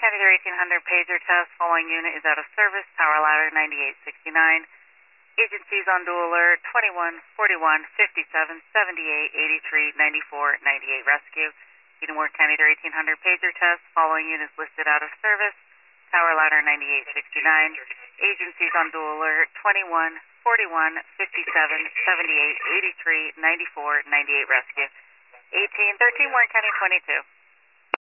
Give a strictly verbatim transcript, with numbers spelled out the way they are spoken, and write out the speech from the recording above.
County their eighteen hundred pager test. Following unit is out of service. Tower ladder ninety-eight sixty-nine. Agencies on dual alert twenty-one, forty-one, fifty-seven, seventy-eight, eighty-three, ninety-four, ninety-eight rescue. Edenworth County their eighteen hundred pager test. Following units listed out of service. Tower ladder ninety-eight sixty-nine. Agencies on dual alert twenty-one, forty-one, fifty-seven, seventy-eight, eighty-three, ninety-four, ninety-eight rescue. eighteen thirteen Warren County twenty-two.